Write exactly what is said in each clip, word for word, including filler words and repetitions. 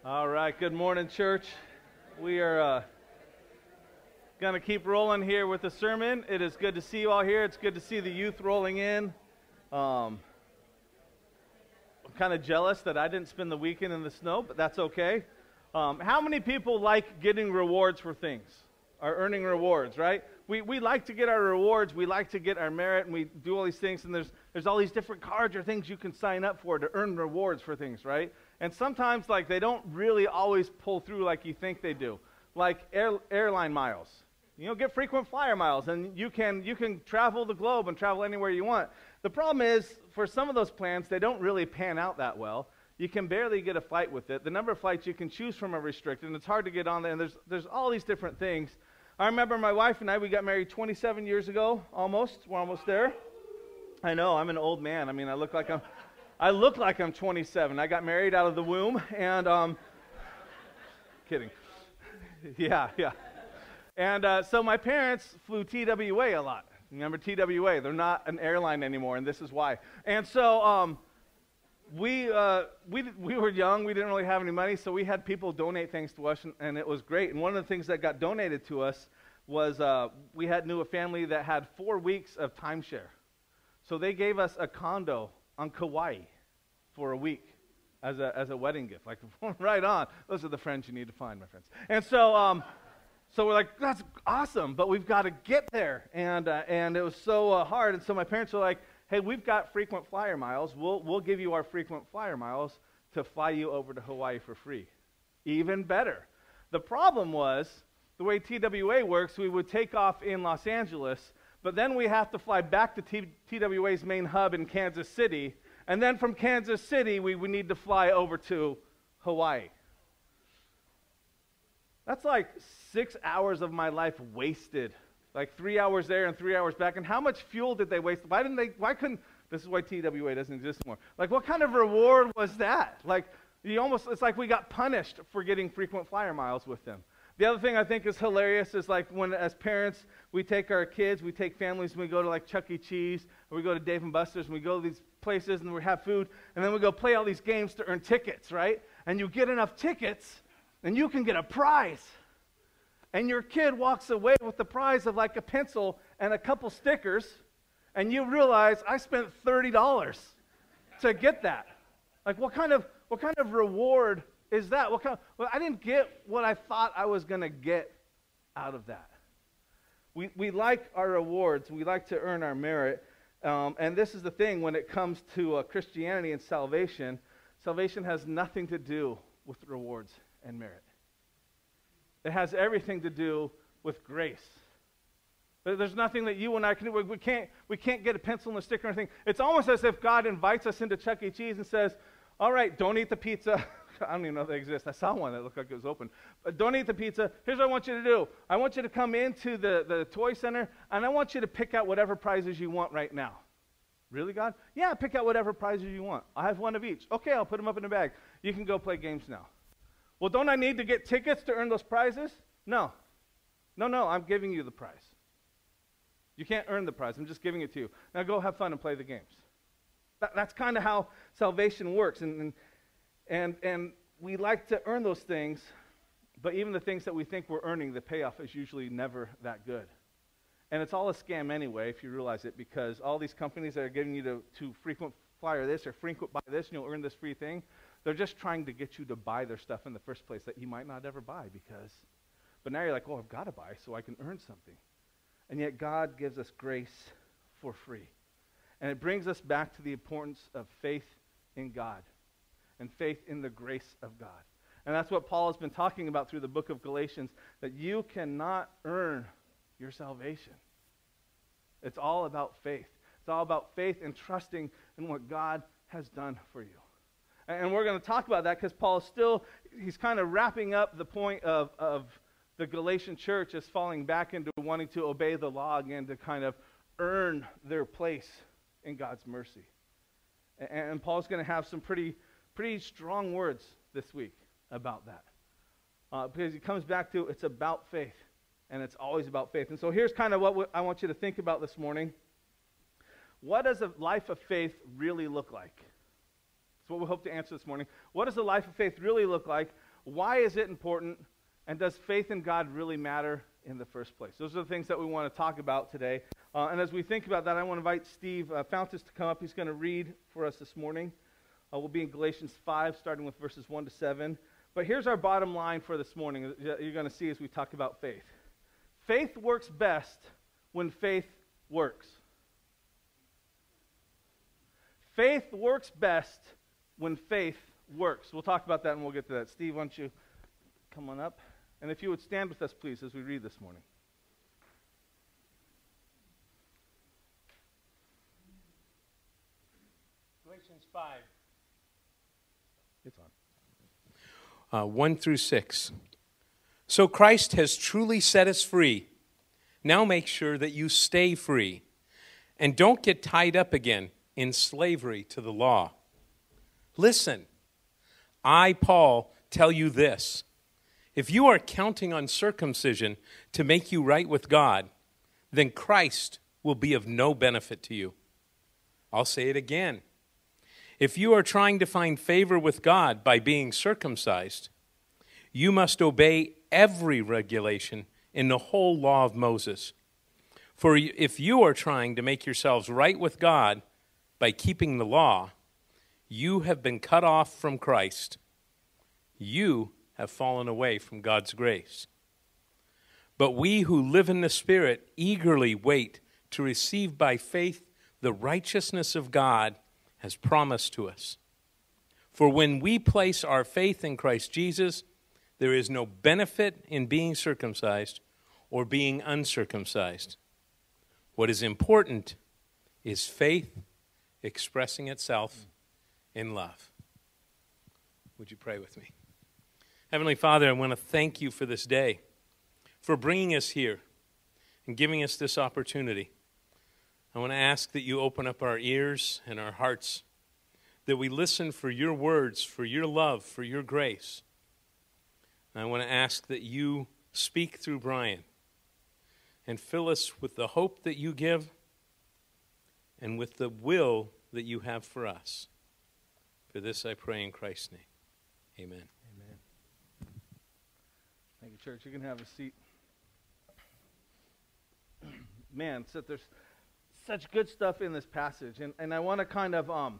All right, good morning, church. We are uh, going to keep rolling here with the sermon. It is good to see you all here. It's good to see the youth rolling in. Um, I'm kind of jealous that I didn't spend the weekend in the snow, but that's okay. Um, how many people like getting rewards for things, or earning rewards, right? We we like to get our rewards. We like to get our merit, and we do all these things, and there's there's all these different cards or things you can sign up for to earn rewards for things, right? And sometimes, like, they don't really always pull through like you think they do. Like air, airline miles. You know, get frequent flyer miles, and you can you can travel the globe and travel anywhere you want. The problem is, for some of those plans, they don't really pan out that well. You can barely get a flight with it. The number of flights you can choose from are restricted, and it's hard to get on there, and there's there's all these different things. I remember my wife and I, we got married twenty-seven years ago, almost. We're almost there. I know, I'm an old man. I mean, I look like I'm... I look like I'm twenty-seven. I got married out of the womb, and, um, kidding. yeah, yeah. And uh, so my parents flew T W A a lot. Remember T W A? They're not an airline anymore, and this is why. And so um, we uh, we we were young. We didn't really have any money, so we had people donate things to us, and, and it was great. And one of the things that got donated to us was uh, we had knew a family that had four weeks of timeshare. So they gave us a condo on Kauai for a week as a as a wedding gift. Like, right on. Those are the friends you need to find, my friends. And so um, so we're like, that's awesome, but we've got to get there. And uh, and it was so uh, hard. And so my parents were like, hey, we've got frequent flyer miles. We'll we'll give you our frequent flyer miles to fly you over to Hawaii for free. Even better. The problem was, the way T W A works, we would take off in Los Angeles, but then we have to fly back to T- TWA's main hub in Kansas City, and then from Kansas City, we would need to fly over to Hawaii. That's like six hours of my life wasted. Like three hours there and three hours back. And how much fuel did they waste? Why didn't they, why couldn't, this is why T W A doesn't exist anymore. Like, what kind of reward was that? Like, you almost, it's like we got punished for getting frequent flyer miles with them. The other thing I think is hilarious is, like, when as parents, we take our kids, we take families, and we go to like Chuck E. Cheese, or we go to Dave and Buster's, and we go to these places, and we have food, and then we go play all these games to earn tickets, right? And you get enough tickets, and you can get a prize. And your kid walks away with the prize of like a pencil and a couple stickers, and you realize, I spent thirty dollars to get that. Like, what kind of what kind of reward is that? What kind of, well, I didn't get what I thought I was going to get out of that. We we like our rewards. We like to earn our merit. Um, and this is the thing when it comes to uh, Christianity and salvation. Salvation has nothing to do with rewards and merit. It has everything to do with grace. There's nothing that you and I can do. We can't, we can't get a pencil and a sticker or anything. It's almost as if God invites us into Chuck E. Cheese and says, all right, don't eat the pizza. I don't even know if they exist. I saw one that looked like it was open. But don't eat the pizza. Here's what I want you to do. I want you to come into the, the toy center, and I want you to pick out whatever prizes you want right now. Really, God? Yeah, pick out whatever prizes you want. I have one of each. Okay, I'll put them up in the bag. You can go play games now. Well, don't I need to get tickets to earn those prizes? No. No, no, I'm giving you the prize. You can't earn the prize. I'm just giving it to you. Now go have fun and play the games. That, that's kind of how salvation works. And, and, and, and we like to earn those things, but even the things that we think we're earning, the payoff is usually never that good. And it's all a scam anyway, if you realize it, because all these companies that are giving you to, to frequent flyer this or frequent buy this, and you'll earn this free thing, they're just trying to get you to buy their stuff in the first place that you might not ever buy because, but now you're like, oh, I've got to buy so I can earn something. And yet God gives us grace for free. And it brings us back to the importance of faith in God and faith in the grace of God. And that's what Paul has been talking about through the book of Galatians, that you cannot earn your salvation. It's all about faith. It's all about faith and trusting in what God has done for you. And we're going to talk about that because Paul is still, he's kind of wrapping up the point of, of the Galatian church as falling back into wanting to obey the law again to kind of earn their place in God's mercy. And, and Paul's going to have some pretty, pretty strong words this week about that. Uh, because he comes back to, it's about faith. And it's always about faith. And so here's kind of what w- I want you to think about this morning. What does a life of faith really look like? That's what we hope to answer this morning. What does a life of faith really look like? why is it important, and does faith in God really matter in the first place? Those are the things that we want to talk about today. Uh, and as we think about that, I want to invite Steve uh, Fountas to come up. He's going to read for us this morning. Uh, we'll be in Galatians five, starting with verses one to seven. But here's our bottom line for this morning that you're going to see as we talk about faith. Faith works best when faith works. Faith works best when faith works. We'll talk about that and we'll get to that. Steve, why don't you come on up? And if you would stand with us, please, as we read this morning. Galatians five. It's on. Uh, one through six. So Christ has truly set us free. Now make sure that you stay free. And don't get tied up again in slavery to the law. Listen, I, Paul, tell you this. If you are counting on circumcision to make you right with God, then Christ will be of no benefit to you. I'll say it again. If you are trying to find favor with God by being circumcised, you must obey every regulation in the whole law of Moses. For if you are trying to make yourselves right with God by keeping the law, you have been cut off from Christ. You have fallen away from God's grace. But we who live in the Spirit eagerly wait to receive by faith the righteousness of God has promised to us. For when we place our faith in Christ Jesus, there is no benefit in being circumcised or being uncircumcised. What is important is faith expressing itself in love. Would you pray with me? Heavenly Father, I want to thank you for this day, for bringing us here and giving us this opportunity. I want to ask that you open up our ears and our hearts, that we listen for your words, for your love, for your grace. And I want to ask that you speak through Brian and fill us with the hope that you give and with the will that you have for us. For this I pray in Christ's name. Amen. Amen. Thank you, church. You can have a seat. Man, so there's such good stuff in this passage, and, and I want to kind of um,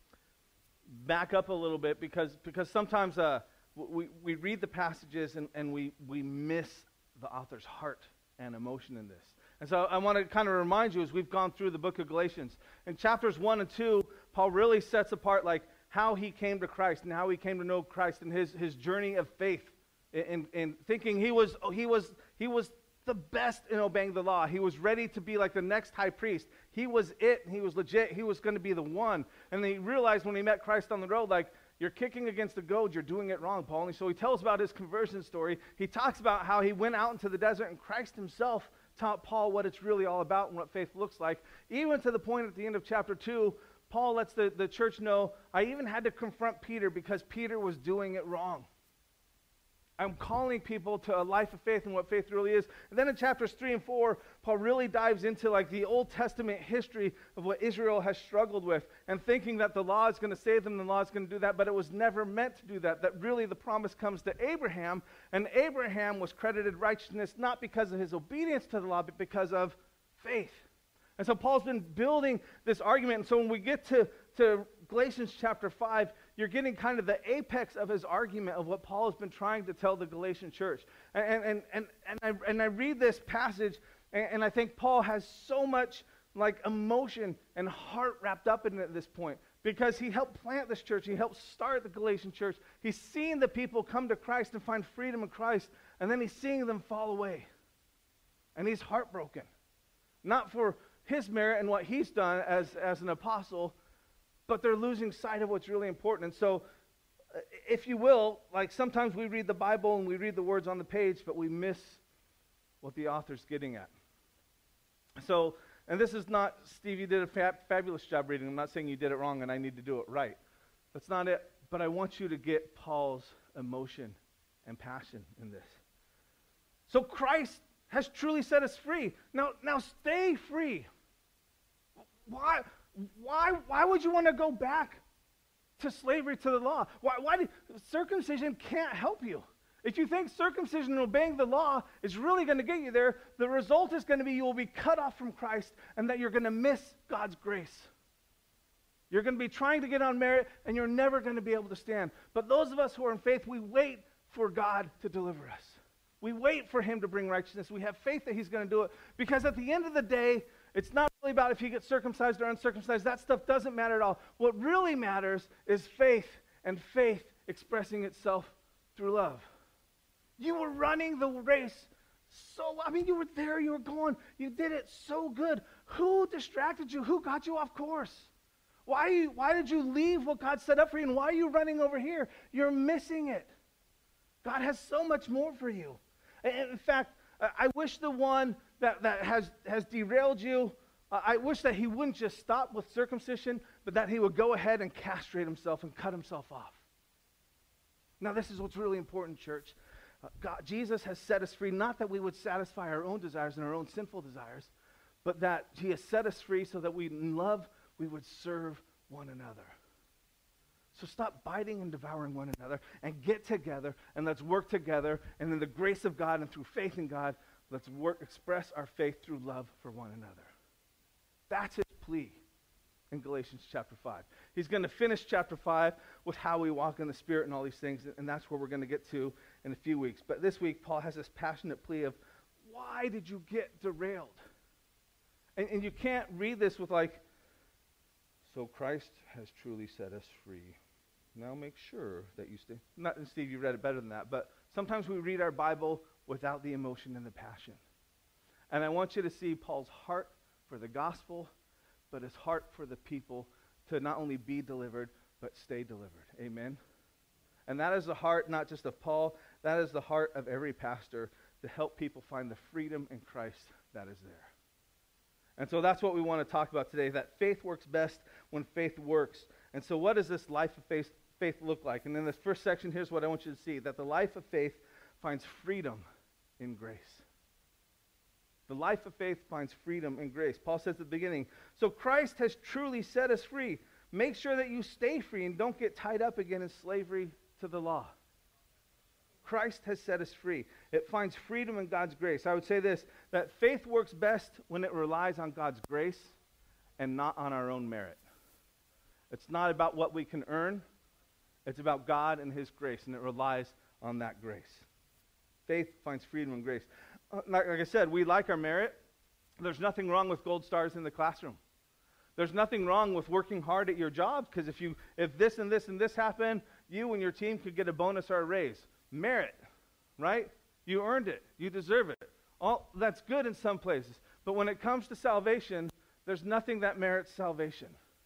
back up a little bit because because sometimes uh, we, we read the passages and, and we, we miss the author's heart and emotion in this. And so I want to kind of remind you as we've gone through the book of Galatians. In chapters one and two, Paul really sets apart like how he came to Christ and how he came to know Christ and his, his journey of faith in, in thinking he was he was he was the best in obeying the law. He was ready to be like the next high priest. He was it. He was legit. He was going to be the one. And he realized when he met Christ on the road, like, you're kicking against the goad. You're doing it wrong, Paul. And so he tells about his conversion story. He talks about how he went out into the desert and Christ himself taught Paul what it's really all about and what faith looks like. Even to the point at the end of chapter two, Paul lets the, the church know, I even had to confront Peter because Peter was doing it wrong. I'm calling people to a life of faith and what faith really is. And then in chapters three and four, Paul really dives into like the Old Testament history of what Israel has struggled with and thinking that the law is going to save them, the law is going to do that, but it was never meant to do that. That really the promise comes to Abraham, and Abraham was credited righteousness not because of his obedience to the law, but because of faith. And so Paul's been building this argument, and so when we get to, to Galatians chapter five, you're getting kind of the apex of his argument of what Paul has been trying to tell the Galatian church. And, and, and, and, I, and I read this passage, and, and I think Paul has so much like emotion and heart wrapped up in it at this point because he helped plant this church. He helped start the Galatian church. He's seen the people come to Christ and find freedom in Christ, and then he's seeing them fall away. And he's heartbroken. Not for his merit and what he's done as, as an apostle, but they're losing sight of what's really important. And so, uh, if you will, like sometimes we read the Bible and we read the words on the page, but we miss what the author's getting at. So, and this is not, Steve, you did a fab- fabulous job reading. I'm not saying you did it wrong and I need to do it right. That's not it. But I want you to get Paul's emotion and passion in this. So Christ has truly set us free. Now, now stay free. Why? Why, why would you want to go back to slavery to the law. Why, why do, circumcision can't help you. If you think circumcision and obeying the law is really going to get you there, the result is going to be you will be cut off from Christ and that you're going to miss God's grace. You're going to be trying to get on merit and you're never going to be able to stand. But those of us who are in faith, we wait for God to deliver us. We wait for him to bring righteousness. We have faith that he's going to do it. Because at the end of the day, it's not really about if you get circumcised or uncircumcised. That stuff doesn't matter at all. What really matters is faith, and faith expressing itself through love. You were running the race so, I mean, you were there, you were going, you did it so good. Who distracted you? Who got you off course? Why, why did you leave what God set up for you, and why are you running over here? You're missing it. God has so much more for you. And in fact, I wish the one that, that has, has derailed you, uh, I wish that he wouldn't just stop with circumcision, but that he would go ahead and castrate himself and cut himself off. Now, this is what's really important, church. Uh, God, Jesus has set us free, not that we would satisfy our own desires and our own sinful desires, but that he has set us free so that we, in love, we would serve one another. So stop biting and devouring one another and get together and let's work together. And in the grace of God and through faith in God, let's work, express our faith through love for one another. That's his plea in Galatians chapter five. He's going to finish chapter five with how we walk in the Spirit and all these things, and that's where we're going to get to in a few weeks. But this week, Paul has this passionate plea of, why did you get derailed? And, and you can't read this with like, so Christ has truly set us free. Now make sure that you stay. Not, and Steve, you read it better than that, but sometimes we read our Bible without the emotion and the passion. And I want you to see Paul's heart for the gospel, but his heart for the people to not only be delivered, but stay delivered. Amen? And that is the heart not just of Paul, that is the heart of every pastor, to help people find the freedom in Christ that is there. And so that's what we want to talk about today, that faith works best when faith works. And so what does this life of faith, faith look like? And in this first section, here's what I want you to see, that the life of faith finds freedom in grace. The life of faith finds freedom in grace. Paul says at the beginning, so Christ has truly set us free. Make sure that you stay free and don't get tied up again in slavery to the law. Christ has set us free. It finds freedom in God's grace. I would say this, that faith works best when it relies on God's grace and not on our own merit. It's not about what we can earn. It's about God and his grace, and it relies on that grace. Faith finds freedom in grace. Uh, like, like I said, we like our merit. There's nothing wrong with gold stars in the classroom. There's nothing wrong with working hard at your job, because if you if this and this and this happen, you and your team could get a bonus or a raise. Merit, right? You earned it. You deserve it. All that's good in some places. But when it comes to salvation, there's nothing that merits salvation.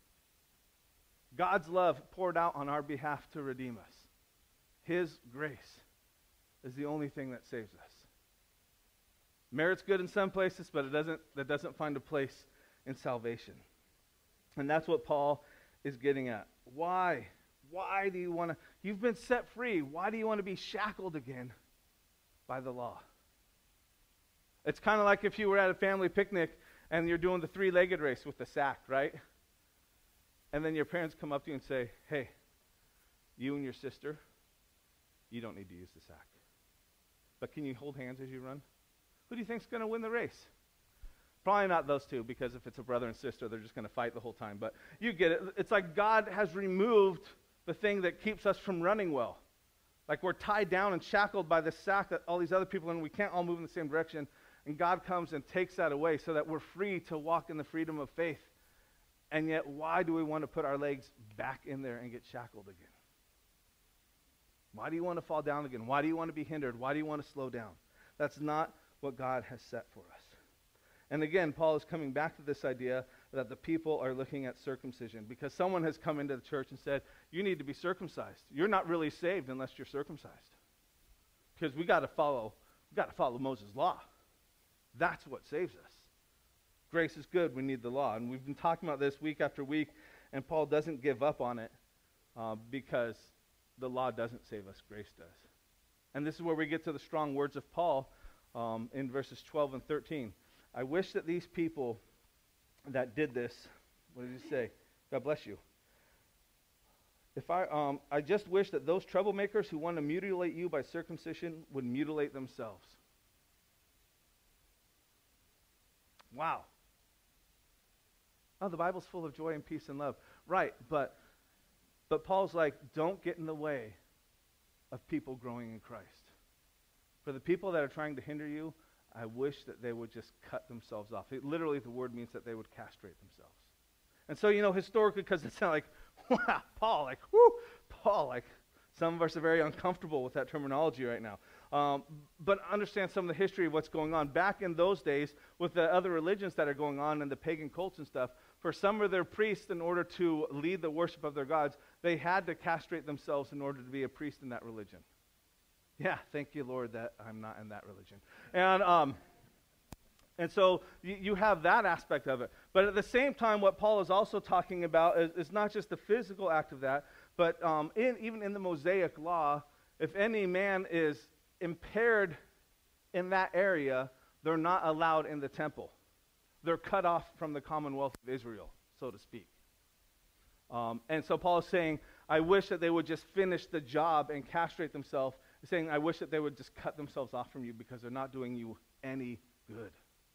God's love poured out on our behalf to redeem us. His grace is the only thing that saves us. Merit's good in some places, but it doesn't, that doesn't find a place in salvation. And that's what Paul is getting at. Why? Why do you want to, you've been set free. Why do you want to be shackled again by the law? It's kind of like if you were at a family picnic and you're doing the three-legged race with the sack, right? And then your parents come up to you and say, hey, you and your sister, you don't need to use the sack. But can you hold hands as you run? Who do you think's going to win the race? Probably not those two, because if it's a brother and sister, they're just going to fight the whole time. But you get it. It's like God has removed the thing that keeps us from running well. Like we're tied down and shackled by this sack that all these other people, and we can't all move in the same direction. And God comes and takes that away so that we're free to walk in the freedom of faith. And yet, why do we want to put our legs back in there and get shackled again? Why do you want to fall down again? Why do you want to be hindered? Why do you want to slow down? That's not what God has set for us. And again, Paul is coming back to this idea that the people are looking at circumcision because someone has come into the church and said, you need to be circumcised. You're not really saved unless you're circumcised. Because we got to follow, we got to follow Moses' law. That's what saves us. Grace is good. We need the law. And we've been talking about this week after week, and Paul doesn't give up on it uh, because the law doesn't save us. Grace does. And this is where we get to the strong words of Paul um, in verses twelve and thirteen. I wish that these people that did this, what did he say? God bless you. If I, um, I just wish that those troublemakers who want to mutilate you by circumcision would mutilate themselves. Wow. Oh, the Bible's full of joy and peace and love. Right, but but Paul's like, don't get in the way of people growing in Christ. For the people that are trying to hinder you, I wish that they would just cut themselves off. It, literally, the word means that they would castrate themselves. And so, you know, historically, because it's not like, wow, Paul, like, whoo, Paul, like, some of us are very uncomfortable with that terminology right now. Um, but understand some of the history of what's going on. Back in those days, with the other religions that are going on and the pagan cults and stuff, for some of their priests, in order to lead the worship of their gods, they had to castrate themselves in order to be a priest in that religion. Yeah, thank you, Lord, that I'm not in that religion. And um, and so you, you have that aspect of it. But at the same time, what Paul is also talking about is, is not just the physical act of that, but um, in, even in the Mosaic law, if any man is impaired in that area, they're not allowed in the temple. They're cut off from the commonwealth of Israel, so to speak. Um, and so Paul is saying, I wish that they would just finish the job and castrate themselves. He's saying, I wish that they would just cut themselves off from you because they're not doing you any good.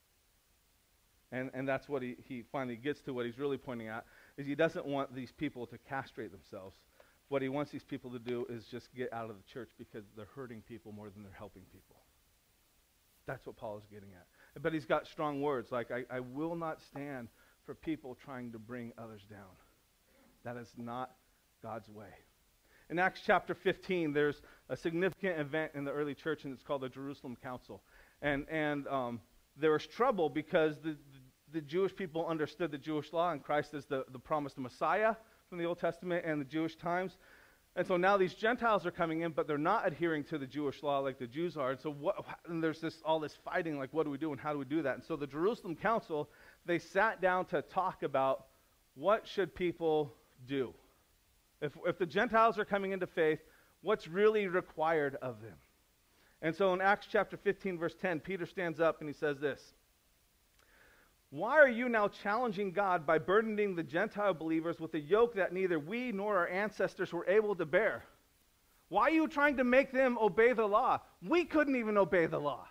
And and that's what he, he finally gets to. What he's really pointing at is he doesn't want these people to castrate themselves. What he wants these people to do is just get out of the church because they're hurting people more than they're helping people. That's what Paul is getting at. But he's got strong words like, I, I will not stand for people trying to bring others down. That is not God's way. In Acts chapter fifteen, there's a significant event in the early church, and it's called the Jerusalem Council. And and um, there was trouble because the, the, the Jewish people understood the Jewish law, and Christ is the, the promised Messiah from the Old Testament and the Jewish times. And so now these Gentiles are coming in, but they're not adhering to the Jewish law like the Jews are. And so what, and there's this all this fighting, like what do we do and how do we do that? And so the Jerusalem Council, they sat down to talk about what should people do. If, if the Gentiles are coming into faith, what's really required of them? And so in Acts chapter fifteen, verse ten, Peter stands up and he says this. Why are you now challenging God by burdening the Gentile believers with a yoke that neither we nor our ancestors were able to bear? Why are you trying to make them obey the law? We couldn't even obey the law.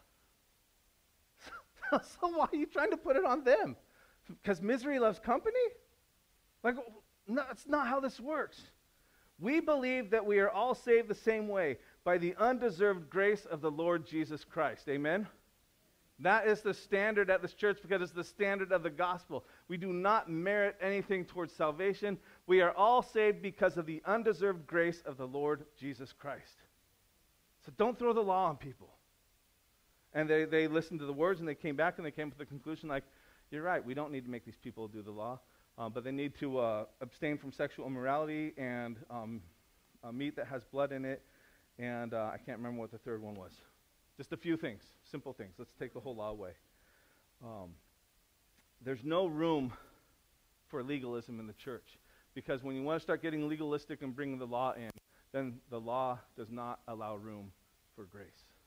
So why are you trying to put it on them? Because misery loves company? Like, no, that's not how this works. We believe that we are all saved the same way, by the undeserved grace of the Lord Jesus Christ. Amen? That is the standard at this church because it's the standard of the gospel. We do not merit anything towards salvation. We are all saved because of the undeserved grace of the Lord Jesus Christ. So don't throw the law on people. And they, they listened to the words and they came back and they came to the conclusion like, you're right, we don't need to make these people do the law. Uh, but they need to uh, abstain from sexual immorality and um, uh, meat that has blood in it. And uh, I can't remember what the third one was. Just a few things, simple things. Let's take the whole law away. Um, there's no room for legalism in the church. Because when you want to start getting legalistic and bringing the law in, then the law does not allow room for grace.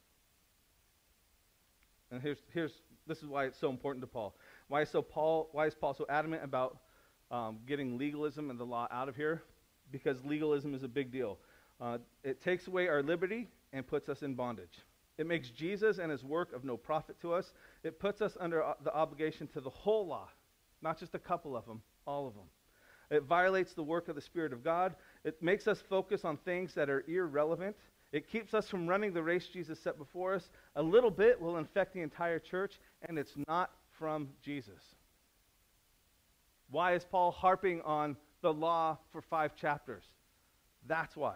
And here's, here's this is why it's so important to Paul. Why is, so Paul, why is Paul so adamant about um, getting legalism and the law out of here? Because legalism is a big deal. Uh, it takes away our liberty and puts us in bondage. It makes Jesus and his work of no profit to us. It puts us under uh, the obligation to the whole law, not just a couple of them, all of them. It violates the work of the Spirit of God. It makes us focus on things that are irrelevant. It keeps us from running the race Jesus set before us. A little bit will infect the entire church, and it's not from Jesus. Why is Paul harping on the law for five chapters? That's why.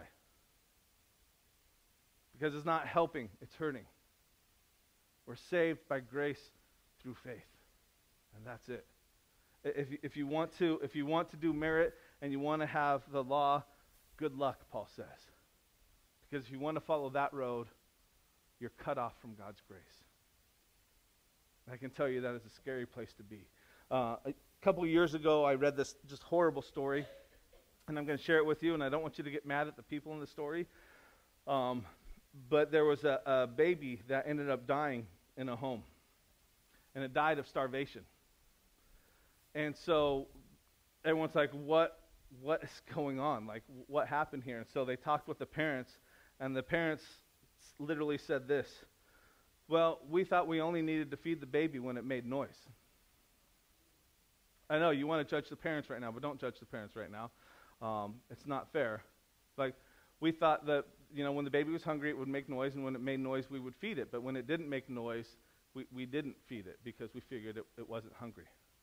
Because it's not helping, it's hurting. We're saved by grace through faith. And that's it. If, if you want to, if you want to do merit and you want to have the law, good luck, Paul says. Because if you want to follow that road, you're cut off from God's grace. I can tell you that is a scary place to be. Uh, a couple of years ago, I read this just horrible story, and I'm going to share it with you, and I don't want you to get mad at the people in the story. Um, but there was a, a baby that ended up dying in a home, and it died of starvation. And so everyone's like, what what is going on? Like, what happened here? And so they talked with the parents, and the parents literally said this: well, we thought we only needed to feed the baby when it made noise. I know you want to judge the parents right now, but don't judge the parents right now. Um, it's not fair. Like, we thought that, you know, when the baby was hungry, it would make noise, and when it made noise, we would feed it. But when it didn't make noise, we, we didn't feed it because we figured it, it wasn't hungry.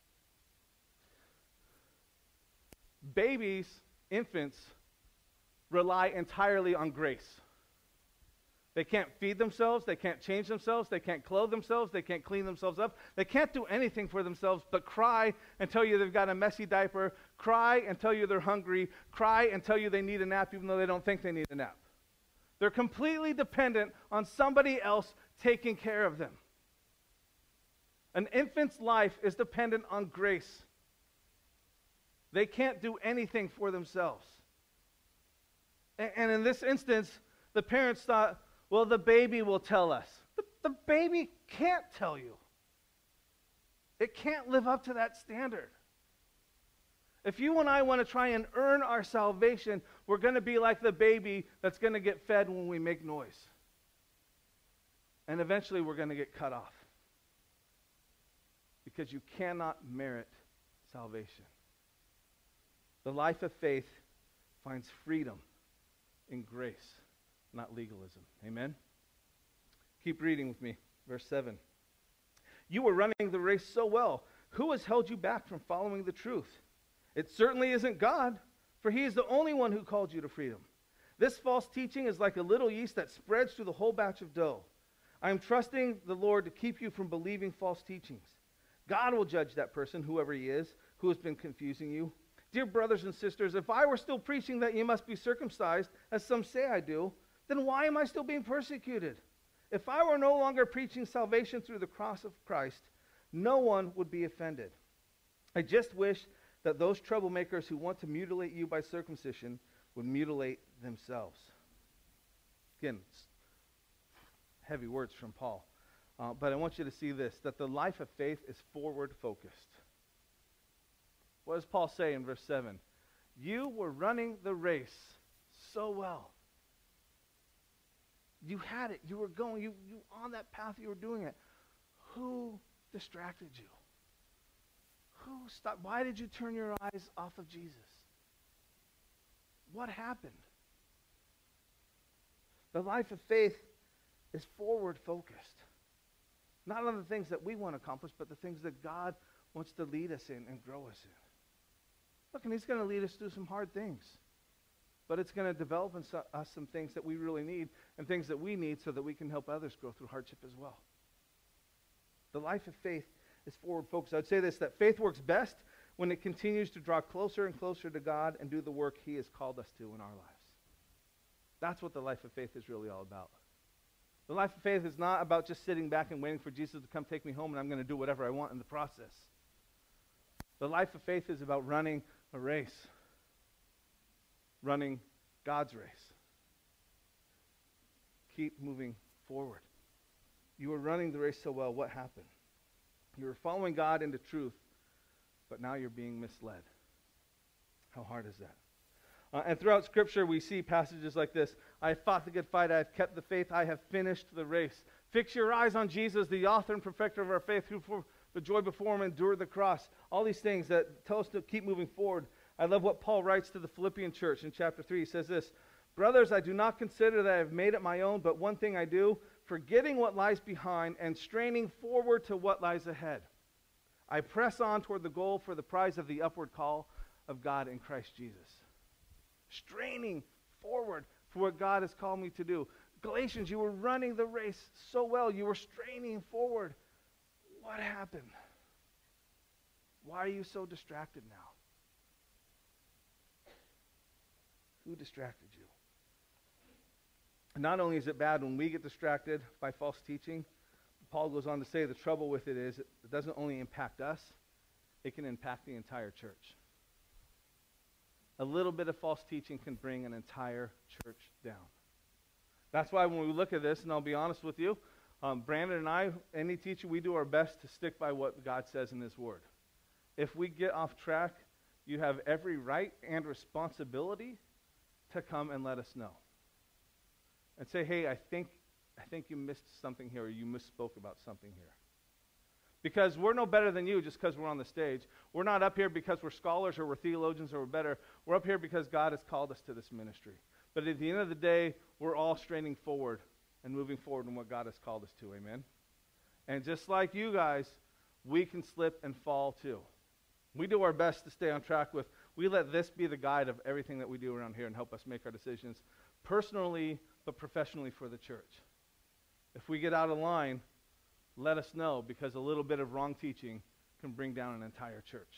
Babies, infants, rely entirely on grace. They can't feed themselves, they can't change themselves, they can't clothe themselves, they can't clean themselves up. They can't do anything for themselves but cry and tell you they've got a messy diaper, cry and tell you they're hungry, cry and tell you they need a nap even though they don't think they need a nap. They're completely dependent on somebody else taking care of them. An infant's life is dependent on grace. They can't do anything for themselves. And, and in this instance, the parents thought, well, the baby will tell us. The, the baby can't tell you. It can't live up to that standard. If you and I want to try and earn our salvation, we're going to be like the baby that's going to get fed when we make noise. And eventually we're going to get cut off. Because you cannot merit salvation. The life of faith finds freedom in grace, not legalism. Amen? Keep reading with me. Verse seven. You were running the race so well. Who has held you back from following the truth? It certainly isn't God, for he is the only one who called you to freedom. This false teaching is like a little yeast that spreads through the whole batch of dough. I am trusting the Lord to keep you from believing false teachings. God will judge that person, whoever he is, who has been confusing you. Dear brothers and sisters, if I were still preaching that you must be circumcised, as some say I do, then why am I still being persecuted? If I were no longer preaching salvation through the cross of Christ, no one would be offended. I just wish that those troublemakers who want to mutilate you by circumcision would mutilate themselves. Again, heavy words from Paul. Uh, but I want you to see this, that the life of faith is forward focused. What does Paul say in verse seven? You were running the race so well. You had it. You were going. You, you on that path. You were doing it. Who distracted you? Who stopped? Why did you turn your eyes off of Jesus? What happened? The life of faith is forward focused. Not on the things that we want to accomplish, but the things that God wants to lead us in and grow us in. Look, and he's going to lead us through some hard things. But it's going to develop in so, us some things that we really need and things that we need so that we can help others grow through hardship as well. The life of faith is forward focused. I would say this, that faith works best when it continues to draw closer and closer to God and do the work he has called us to in our lives. That's what the life of faith is really all about. The life of faith is not about just sitting back and waiting for Jesus to come take me home and I'm going to do whatever I want in the process. The life of faith is about running a race. Running God's race. Keep moving forward. You were running the race so well, what happened? You were following God into truth, but now you're being misled. How hard is that? Uh, and throughout Scripture, we see passages like this. I have fought the good fight. I have kept the faith. I have finished the race. Fix your eyes on Jesus, the author and perfecter of our faith, who for the joy before him endured the cross. All these things that tell us to keep moving forward. I love what Paul writes to the Philippian church in chapter three. He says this, brothers, I do not consider that I have made it my own, but one thing I do, forgetting what lies behind and straining forward to what lies ahead. I press on toward the goal for the prize of the upward call of God in Christ Jesus. Straining forward for what God has called me to do. Galatians, you were running the race so well. You were straining forward. What happened? Why are you so distracted now? Who distracted you? Not only is it bad when we get distracted by false teaching, Paul goes on to say the trouble with it is it doesn't only impact us, it can impact the entire church. A little bit of false teaching can bring an entire church down. That's why when we look at this, and I'll be honest with you, um, Brandon and I, any teacher, we do our best to stick by what God says in his word. If we get off track, you have every right and responsibility to come and let us know. And say, hey, I think I think you missed something here, or you misspoke about something here. Because we're no better than you just because we're on the stage. We're not up here because we're scholars or we're theologians or we're better. We're up here because God has called us to this ministry. But at the end of the day, we're all straining forward and moving forward in what God has called us to. Amen? And just like you guys, we can slip and fall too. We do our best to stay on track with, we let this be the guide of everything that we do around here and help us make our decisions personally but professionally for the church. If we get out of line, let us know, because a little bit of wrong teaching can bring down an entire church.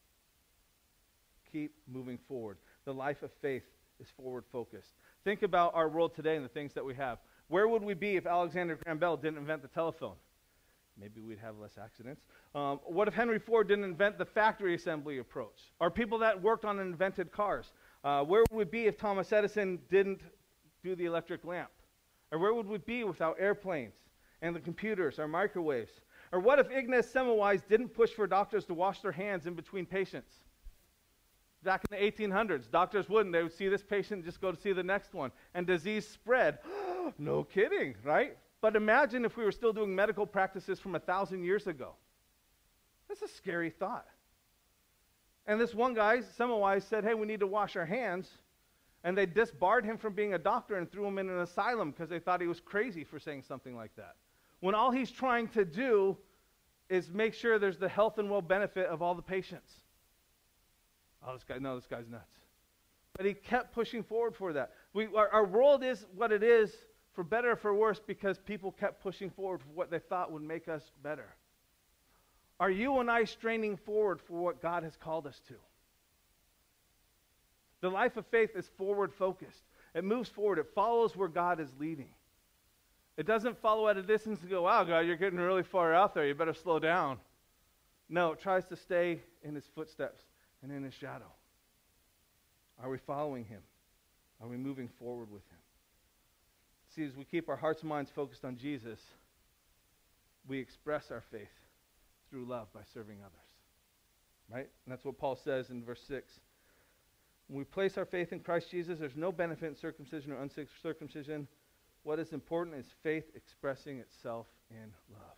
Keep moving forward. The life of faith is forward-focused. Think about our world today and the things that we have. Where would we be if Alexander Graham Bell didn't invent the telephone? Maybe we'd have less accidents. Um, what if Henry Ford didn't invent the factory assembly approach? Or people that worked on and invented cars? Uh, where would we be if Thomas Edison didn't do the electric lamp? Or where would we be without airplanes and the computers or microwaves? Or what if Ignaz Semmelweis didn't push for doctors to wash their hands in between patients? Back in the eighteen hundreds, doctors wouldn't. They would see this patient and just go to see the next one. And disease spread. No kidding, right? But imagine if we were still doing medical practices from a thousand years ago. That's a scary thought. And this one guy, Semmelweis, said, hey, we need to wash our hands. And they disbarred him from being a doctor and threw him in an asylum because they thought he was crazy for saying something like that. When all he's trying to do is make sure there's the health and well benefit of all the patients. Oh, this guy, no, this guy's nuts. But he kept pushing forward for that. We, our, our world is what it is, for better or for worse, because people kept pushing forward for what they thought would make us better. Are you and I straining forward for what God has called us to? The life of faith is forward-focused. It moves forward. It follows where God is leading. It doesn't follow at a distance and go, wow, God, you're getting really far out there. You better slow down. No, it tries to stay in his footsteps and in his shadow. Are we following him? Are we moving forward with him? See, as we keep our hearts and minds focused on Jesus, we express our faith through love by serving others. Right? And that's what Paul says in verse six. When we place our faith in Christ Jesus, there's no benefit in circumcision or uncircumcision. What is important is faith expressing itself in love.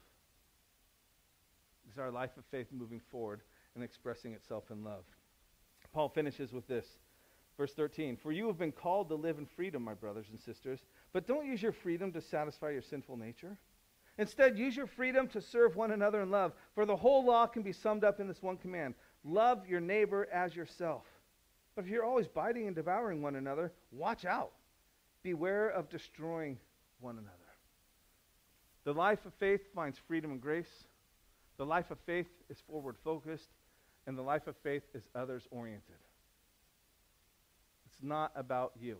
Is our life of faith moving forward and expressing itself in love? Paul finishes with this. Verse thirteen, for you have been called to live in freedom, my brothers and sisters, but don't use your freedom to satisfy your sinful nature. Instead, use your freedom to serve one another in love, for the whole law can be summed up in this one command: love your neighbor as yourself. But if you're always biting and devouring one another, watch out. Beware of destroying one another. The life of faith finds freedom and grace. The life of faith is forward-focused, and the life of faith is others-oriented. It's not about you.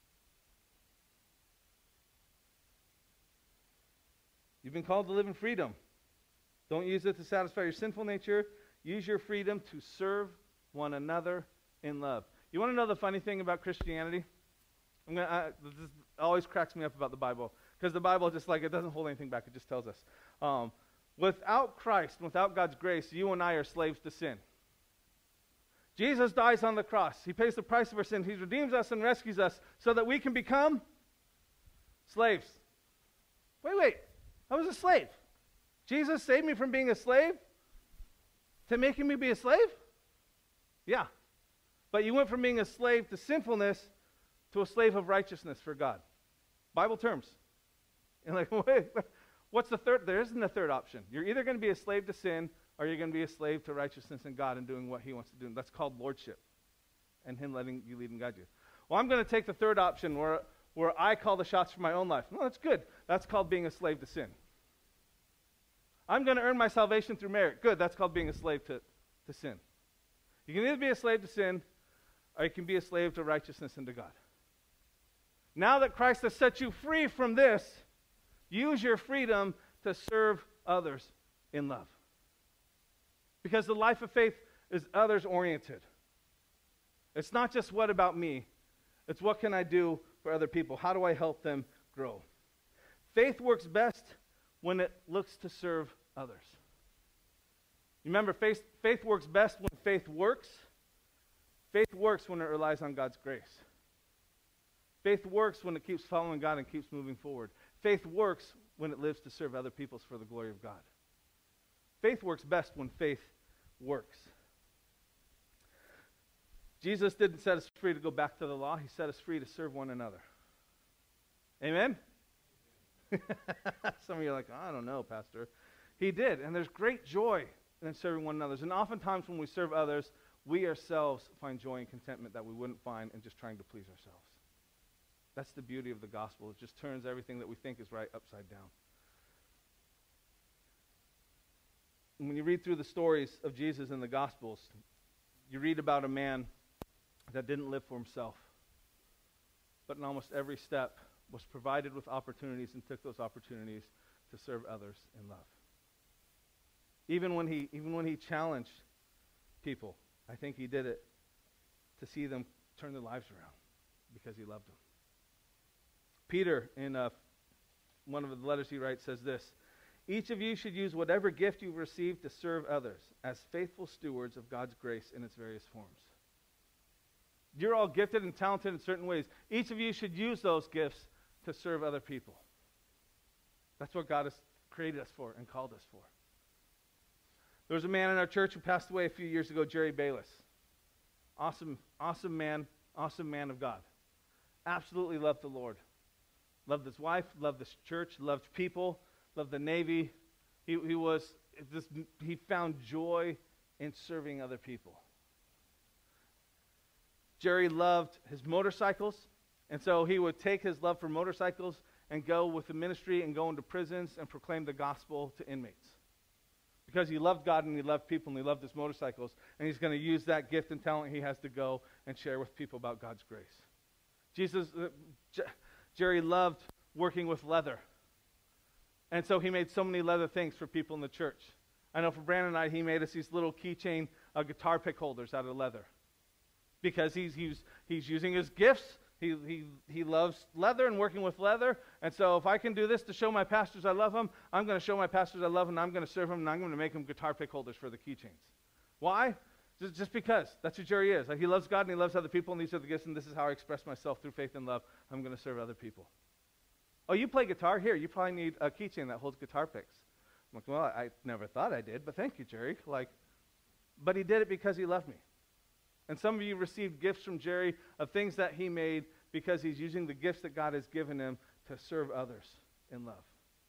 You've been called to live in freedom. Don't use it to satisfy your sinful nature. Use your freedom to serve one another in love. You want to know the funny thing about Christianity? I'm gonna, I, this always cracks me up about the Bible, because the Bible just like, it doesn't hold anything back. It just tells us. Um, without Christ, without God's grace, you and I are slaves to sin. Jesus dies on the cross. He pays the price of our sin. He redeems us and rescues us so that we can become slaves. Wait, wait. I was a slave. Jesus saved me from being a slave to making me be a slave? Yeah. But you went from being a slave to sinfulness to a slave of righteousness for God. Bible terms. And like, wait, what's the third? There isn't a third option. You're either going to be a slave to sin, or you're going to be a slave to righteousness in God and doing what he wants to do. And that's called lordship, and him letting you lead and guide you. Well, I'm going to take the third option where, where I call the shots for my own life. No, that's good. That's called being a slave to sin. I'm going to earn my salvation through merit. Good. That's called being a slave to, to sin. You can either be a slave to sin, or you can be a slave to righteousness and to God. Now that Christ has set you free from this, use your freedom to serve others in love. Because the life of faith is others-oriented. It's not just what about me. It's what can I do for other people? How do I help them grow? Faith works best when it looks to serve others. Remember, faith, faith works best when faith works, Faith works when it relies on God's grace. Faith works when it keeps following God and keeps moving forward. Faith works when it lives to serve other people for the glory of God. Faith works best when faith works. Jesus didn't set us free to go back to the law. He set us free to serve one another. Amen? Some of you are like, I don't know, Pastor. He did, and there's great joy in serving one another. And oftentimes when we serve others, we ourselves find joy and contentment that we wouldn't find in just trying to please ourselves. That's the beauty of the gospel. It just turns everything that we think is right upside down. And when you read through the stories of Jesus in the Gospels, you read about a man that didn't live for himself, but in almost every step was provided with opportunities and took those opportunities to serve others in love. Even when he, even when he challenged people, I think he did it to see them turn their lives around because he loved them. Peter, in uh, one of the letters he writes, says this: each of you should use whatever gift you've received to serve others as faithful stewards of God's grace in its various forms. You're all gifted and talented in certain ways. Each of you should use those gifts to serve other people. That's what God has created us for and called us for. There was a man in our church who passed away a few years ago, Jerry Bayless. Awesome, awesome man, awesome man of God. Absolutely loved the Lord. Loved his wife, loved this church, loved people, loved the Navy. He, he was this, he found joy in serving other people. Jerry loved his motorcycles, and so he would take his love for motorcycles and go with the ministry and go into prisons and proclaim the gospel to inmates. Because he loved God and he loved people and he loved his motorcycles, and he's going to use that gift and talent he has to go and share with people about God's grace. Jesus, uh, J- Jerry loved working with leather, and so he made so many leather things for people in the church. I know for Brandon and I, he made us these little keychain uh, guitar pick holders out of leather. Because he's, he's, he's using his gifts. He, he, he loves leather and working with leather. And so if I can do this to show my pastors I love them, I'm going to show my pastors I love them, and I'm going to serve them, and I'm going to make them guitar pick holders for the keychains. Why? Just, just because. That's who Jerry is. Like, he loves God and he loves other people, and these are the gifts, and this is how I express myself through faith and love. I'm going to serve other people. Oh, you play guitar? Here, you probably need a keychain that holds guitar picks. I'm like, well, I never thought I did, but thank you, Jerry. Like, but he did it because he loved me. And some of you received gifts from Jerry of things that he made because he's using the gifts that God has given him to serve others in love.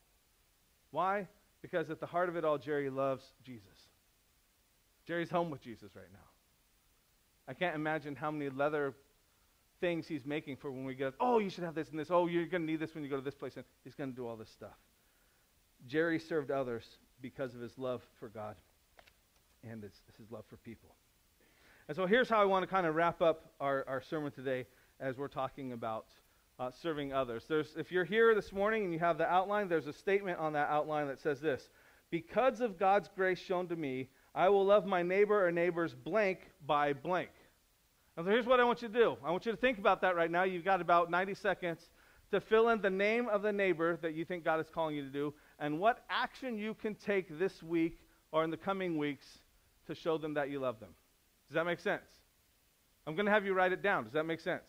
Why? Because at the heart of it all, Jerry loves Jesus. Jerry's home with Jesus right now. I can't imagine how many leather things he's making for when we get, oh, you should have this and this. Oh, you're going to need this when you go to this place. And he's going to do all this stuff. Jerry served others because of his love for God and his, his love for people. And so here's how I want to kind of wrap up our, our sermon today as we're talking about uh, serving others. There's, if you're here this morning and you have the outline, there's a statement on that outline that says this: because of God's grace shown to me, I will love my neighbor or neighbors blank by blank. And so here's what I want you to do. I want you to think about that right now. You've got about ninety seconds to fill in the name of the neighbor that you think God is calling you to do and what action you can take this week or in the coming weeks to show them that you love them. Does that make sense? I'm going to have you write it down. Does that make sense?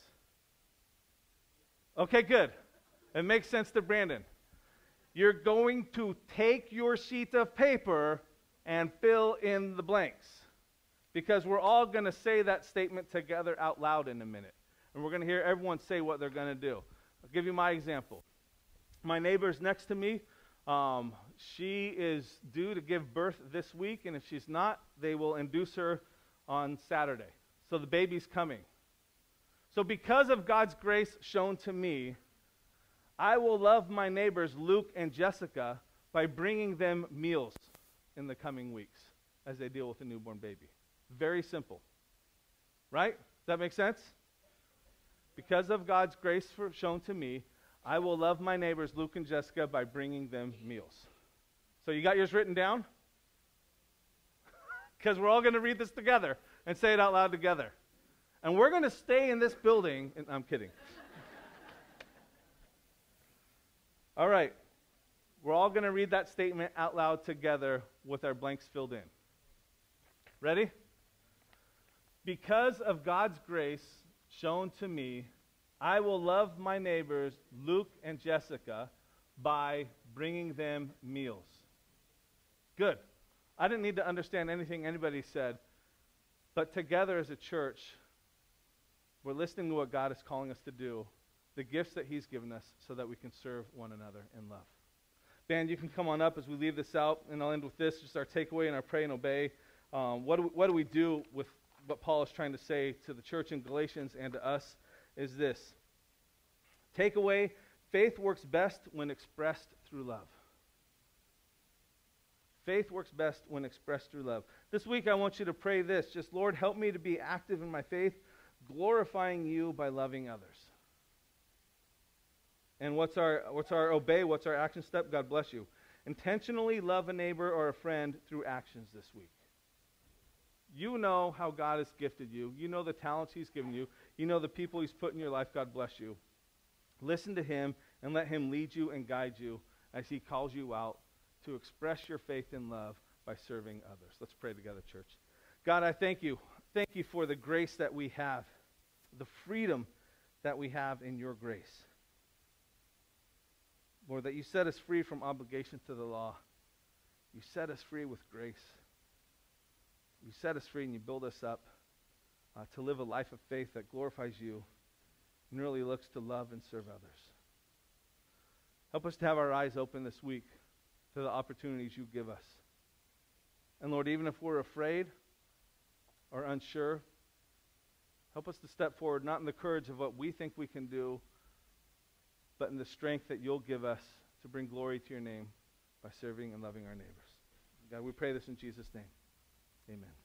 Okay, good. It makes sense to Brandon. You're going to take your sheet of paper and fill in the blanks, because we're all going to say that statement together out loud in a minute. And we're going to hear everyone say what they're going to do. I'll give you my example. My neighbor's next to me. Um, she is due to give birth this week, and if she's not, they will induce her on Saturday. So the baby's coming. So because of God's grace shown to me, I will love my neighbors, Luke and Jessica, by bringing them meals in the coming weeks as they deal with a newborn baby. Very simple. Right? Does that make sense? Because of God's grace for, shown to me, I will love my neighbors, Luke and Jessica, by bringing them meals. So you got yours written down? Because we're all going to read this together and say it out loud together. And we're going to stay in this building. And, I'm kidding. All right. We're all going to read that statement out loud together with our blanks filled in. Ready? Because of God's grace shown to me, I will love my neighbors, Luke and Jessica, by bringing them meals. Good. I didn't need to understand anything anybody said, but together as a church, we're listening to what God is calling us to do, the gifts that he's given us so that we can serve one another in love. Band, you can come on up as we leave this out, and I'll end with this, just our takeaway and our pray and obey. Um, what, do we, what do we do with what Paul is trying to say to the church in Galatians and to us is this. Takeaway, faith works best when expressed through love. Faith works best when expressed through love. This week I want you to pray this, just Lord, help me to be active in my faith, glorifying you by loving others. And what's our what's our obey? What's our action step? God bless you. Intentionally love a neighbor or a friend through actions this week. You know how God has gifted you. You know the talents he's given you. You know the people he's put in your life. God bless you. Listen to him and let him lead you and guide you as he calls you out to express your faith and love by serving others. Let's pray together, church. God, I thank you. Thank you for the grace that we have, the freedom that we have in your grace. Lord, that you set us free from obligation to the law. You set us free with grace. You set us free and you build us up uh, to live a life of faith that glorifies you and really looks to love and serve others. Help us to have our eyes open this week to the opportunities you give us. And Lord, even if we're afraid or unsure, help us to step forward, not in the courage of what we think we can do, but in the strength that you'll give us to bring glory to your name by serving and loving our neighbors. God, we pray this in Jesus' name. Amen.